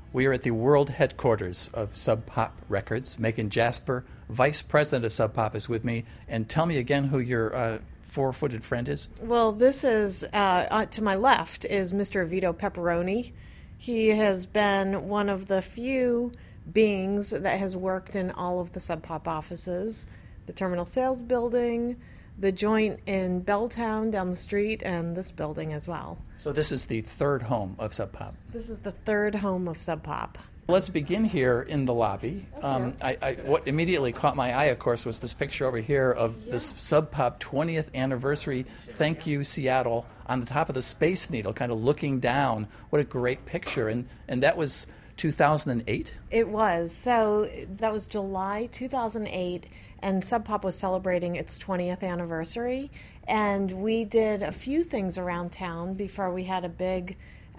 We are at the world headquarters of Sub Pop Records. Megan Jasper, Vice President of Sub Pop, is with me. And tell me again who your four-footed friend is. Well, this is, to my left, is Mr. Vito Pepperoni. He has been one of the few beings that has worked in all of the Sub Pop offices, the Terminal Sales Building, the joint in Belltown down the street, and this building as well. So this is the third home of Sub Pop. This is the third home of Sub Pop. Let's begin here in the lobby. What immediately caught my eye, of course, was this picture over here of this Sub Pop 20th anniversary Thank You Seattle on the top of the Space Needle, kind of looking down. What a great picture. And that was 2008? It was. So that was July 2008. And Sub Pop was celebrating its 20th anniversary, and we did a few things around town before we had a big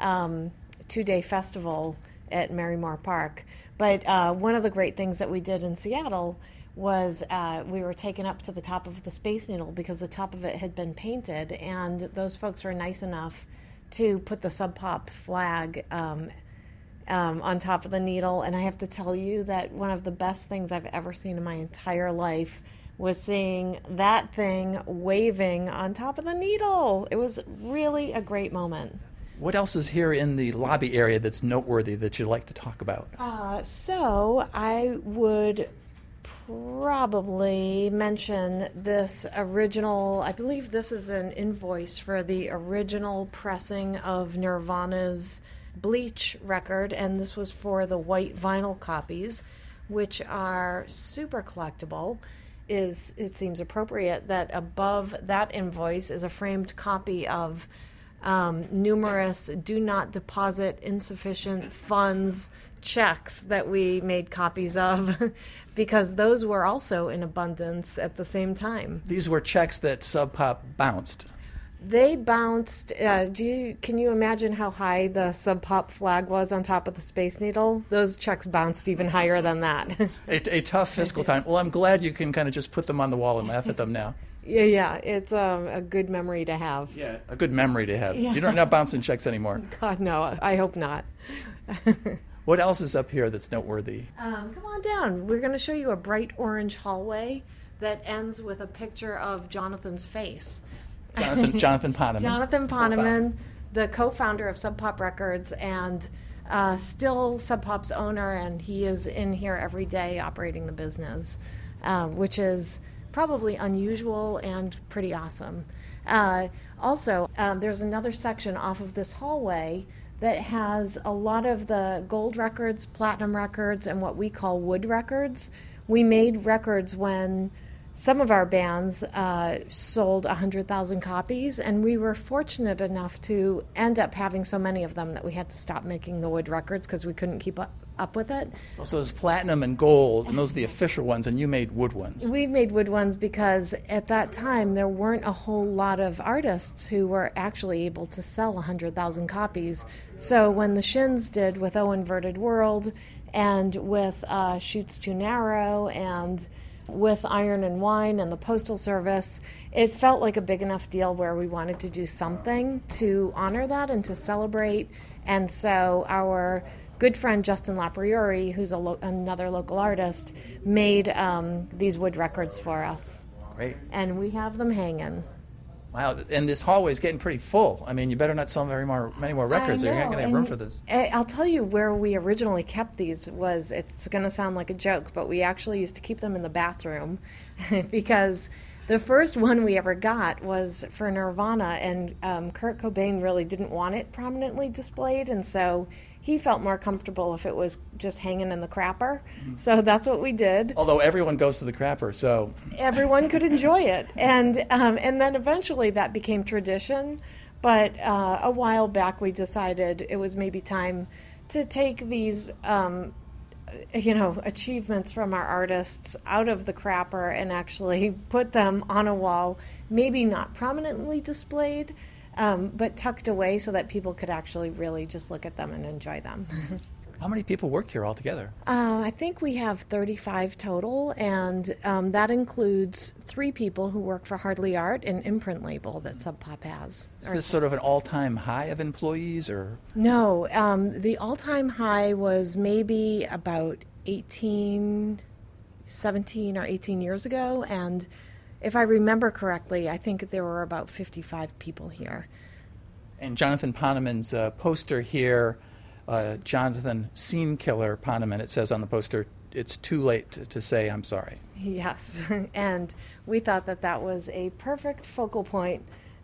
2-day festival at Marymore Park. But one of the great things that we did in Seattle was we were taken up to the top of the Space Needle because the top of it had been painted, and those folks were nice enough to put the Sub Pop flag on top of the needle. And I have to tell you that one of the best things I've ever seen in my entire life was seeing that thing waving on top of the needle. It was really a great moment. What else is here in the lobby area that's noteworthy that you'd like to talk about? So I would probably mention this original, I believe this is an invoice for the original pressing of Nirvana's Bleach record, and this was for the white vinyl copies, which are super collectible. It seems appropriate that above that invoice is a framed copy of numerous do not deposit insufficient funds checks that we made copies of because those were also in abundance at the same time. These were checks that Sub Pop bounced. They bounced. Can you imagine how high the Sub Pop flag was on top of the Space Needle? Those checks bounced even higher than that. a tough fiscal time. Well, I'm glad you can kind of just put them on the wall and laugh at them now. Yeah, it's a good memory to have. Yeah, a good memory to have. Yeah. You're not bouncing checks anymore. God, no, I hope not. What else is up here that's noteworthy? Come on down. We're going to show you a bright orange hallway that ends with a picture of Jonathan's face. Jonathan Poneman. Jonathan Poneman, the co-founder of Sub Pop Records, and still Sub Pop's owner, and he is in here every day operating the business, which is probably unusual and pretty awesome. Also, there's another section off of this hallway that has a lot of the gold records, platinum records, and what we call wood records. We made records when some of our bands sold 100,000 copies, and we were fortunate enough to end up having so many of them that we had to stop making the wood records because we couldn't keep up with it. So there's platinum and gold, and those are the official ones, and you made wood ones. We made wood ones because at that time there weren't a whole lot of artists who were actually able to sell 100,000 copies. So when the Shins did with Oh Inverted World and with Chutes Too Narrow and with Iron and Wine and the Postal Service, it felt like a big enough deal where we wanted to do something to honor that and to celebrate. And so our good friend Justin Lapriori, who's another local artist, made these wood records for us. Great. And we have them hanging. Wow, and this hallway is getting pretty full. I mean, you better not sell many more records, or you're not going to have room for this. I'll tell you where we originally kept these was, it's going to sound like a joke, but we actually used to keep them in the bathroom because the first one we ever got was for Nirvana, and Kurt Cobain really didn't want it prominently displayed, and so he felt more comfortable if it was just hanging in the crapper. Mm-hmm. So that's what we did. Although everyone goes to the crapper, so everyone could enjoy it, and then eventually that became tradition. But a while back, we decided it was maybe time to take these, achievements from our artists out of the crapper and actually put them on a wall, maybe not prominently displayed, but tucked away so that people could actually really just look at them and enjoy them. How many people work here altogether? I think we have 35 total, and that includes 3 people who work for Hardly Art, an imprint label that Sub Pop has. Is this sort of an all-time high of employees, or? No, the all-time high was maybe about 17 or 18 years ago, and if I remember correctly, I think there were about 55 people here. And Jonathan Poneman's poster here, Jonathan Scene Killer Poneman, it says on the poster, it's too late to say I'm sorry. Yes, and we thought that that was a perfect focal point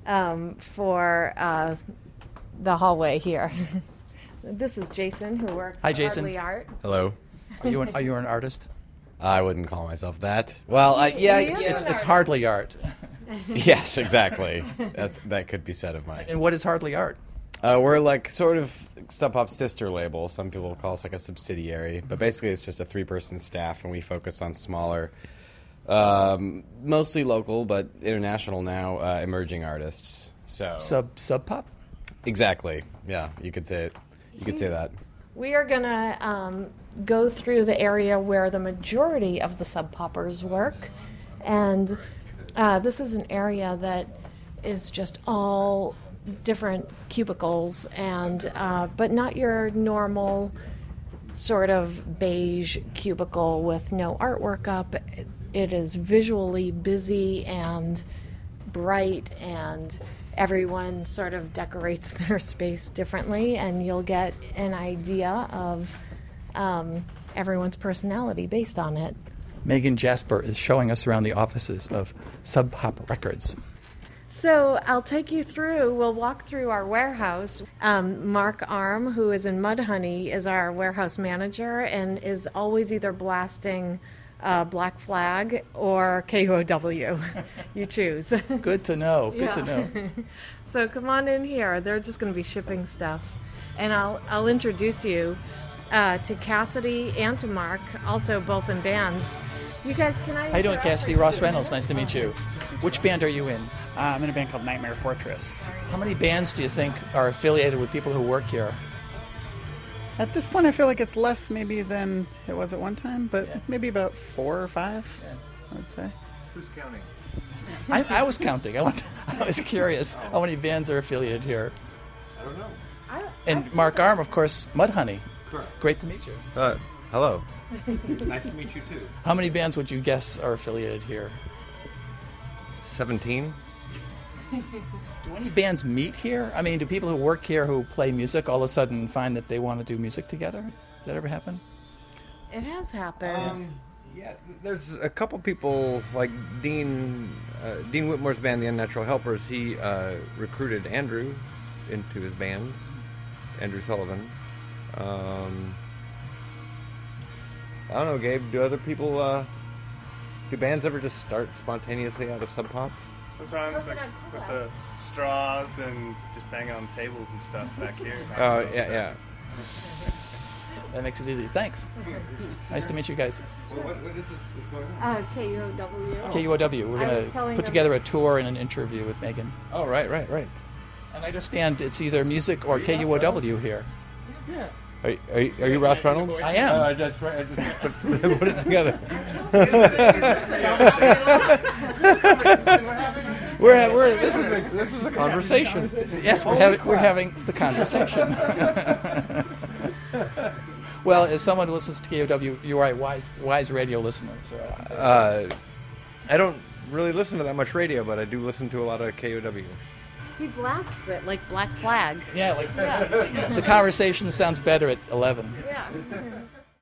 for the hallway here. This is Jason, who works Hi, at Jason. Hardly Art. Hello. Are you an artist? I wouldn't call myself that. Well, yeah, He is an It's hardly art. yes, exactly. That could be said of mine. And what is hardly art? We're like sort of Sub Pop's sister label. Some people call us like a subsidiary, but basically it's just a 3-person staff, and we focus on smaller, mostly local but international now, emerging artists. So Sub Pop? exactly, yeah, you could say it. You could say that. We are going to go through the area where the majority of the Sub Poppers work, and this is an area that is just all different cubicles, and but not your normal sort of beige cubicle with no artwork up. It is visually busy and bright, and everyone sort of decorates their space differently, and you'll get an idea of everyone's personality based on it. Megan Jasper is showing us around the offices of Sub Pop Records. So I'll take you through, we'll walk through our warehouse. Mark Arm, who is in Mudhoney, is our warehouse manager and is always either blasting Black Flag or KUOW. You choose. Good to know. Good to know. So come on in here. They're just going to be shipping stuff. And I'll introduce you to Cassidy and to Mark, also both in bands. You guys, can I... How you doing, Cassidy? Ross Reynolds, nice to meet you. Which band are you in? I'm in a band called Nightmare Fortress. How many bands do you think are affiliated with people who work here? At this point, I feel like it's less maybe than it was at one time, but maybe about 4 or 5, I would say. Who's counting? I was counting. I was curious how many bands are affiliated here. I don't know. And Mark Arm, of course, Mudhoney. Correct. Great to meet you. Hello. Nice to meet you too. How many bands would you guess are affiliated here? 17. Do any bands meet here? I mean, do people who work here who play music all of a sudden find that they want to do music together? Does that ever happen? It has happened. Yeah, there's a couple people like Dean Whitmore's band, The Unnatural Helpers. He recruited Andrew into his band, Andrew Sullivan. I don't know, Gabe. Do other people? Do bands ever just start spontaneously out of Sub Pop? Sometimes, like with the straws and just banging on tables and stuff back here. Oh, yeah. That makes it easy. Thanks. Nice to meet you guys. What is this? What's going on? KUOW. KUOW. We're I was going to telling put her- together a tour and an interview with Megan. Oh, right. And I understand it's either music or KUOW here. Yeah. Are you Ross Reynolds? I am. That's right. I just put it together. This is a conversation. Yes, we're having the conversation. Well, as someone who listens to KUOW, you are a wise radio listener. So. I don't really listen to that much radio, but I do listen to a lot of KOW. He blasts it like Black Flag. Yeah, the conversation sounds better at 11. Yeah.